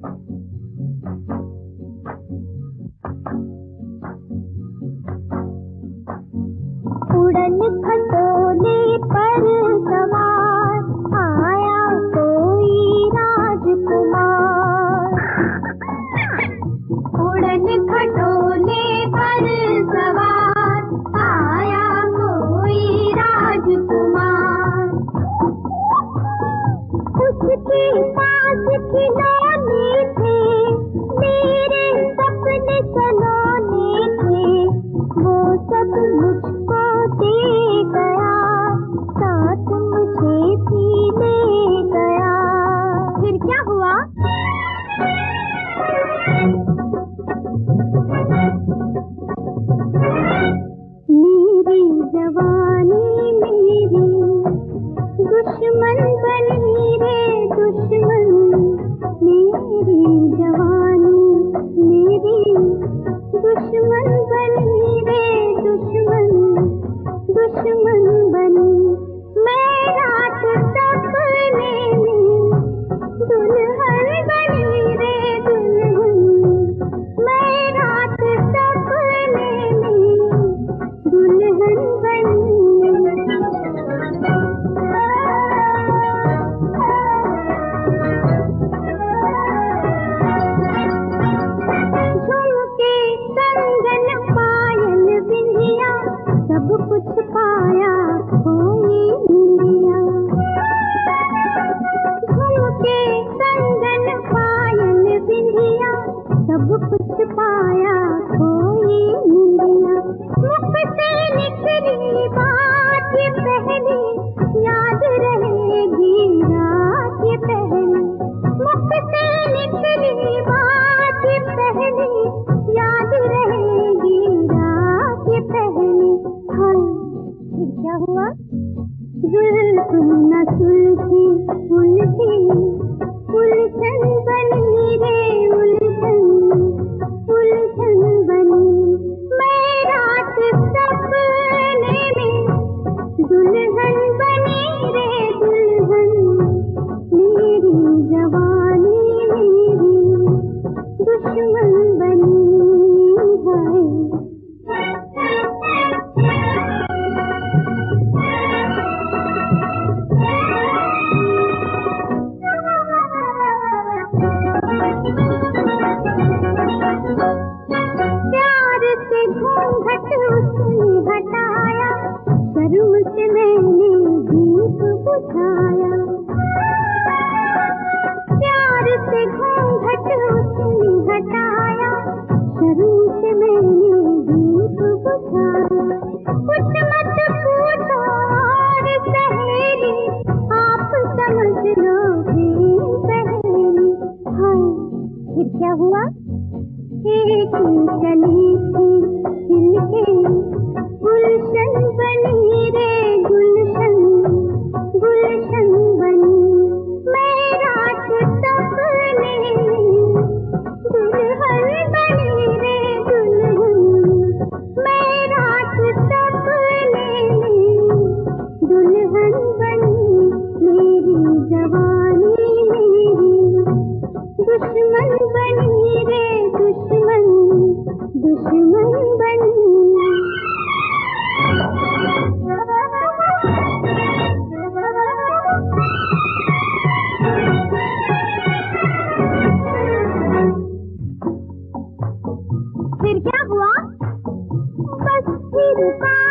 उड़न खटोले पर सवार आया कोई राजकुमार। उड़न खटोले पर सवार आया कोई राजकुमार। उसके पास खिलौने थे, मेरे सपने सलोने थे, वो सब मुझको दे गया, साथ मुझे भी ले गया। फिर क्या हुआ? मेरी जवानी मेरी दुश्मन बनी रे दुश्मन, मेरी जवानी मेरी दुश्मन बनी रे दुश्मन, दुश्मन बनी। मैं रात सपने में दुल्हन बनी रे दुल्हन, मैं रात सपने में दुल्हन बनी। झुमके कंगन पायल बिंदिया सब कुछ पाया खोई इंदिया। झुमके कंगन पायल बिंदिया सब कुछ पाया खोई इंदिया। मुख से निकली बात ये पहली, याद रहेगी रात ये पहली। मुख से निकली बात ये पहली, याद रहेगी रात ये पहली। हाय फिर क्या हुआ? जुल्फ न सुलझी उलझी, उलझन बनी रे उलझन, उलझन बनी। मैं रात सपने में दुल्हन बनी रे दुल्हन, मेरी जवानी मेरी दुश्मन बनी। हाय प्यार से घूंघट उसने हटाया, शर्म से मैंने दीप बुझाया। प्यार से घूंघट उसने हटाया, शर्म से मैंने दीप बुझाया। कुछ मत पूछो और सहेली, आप समझ लो पहली। हाय फिर क्या हुआ? एक चली थी खिलके गुलशन बनी रे गुलशन, गुलशन बनी। मैं रात सपने में दुल्हन बनी रे दुल्हन, मैं रात सपने में दुल्हन बनी। मेरी जवानी मेरी दुश्मन बनी रे दुश्मन, दुश्मन बनी। फिर क्या हुआ? बस फिर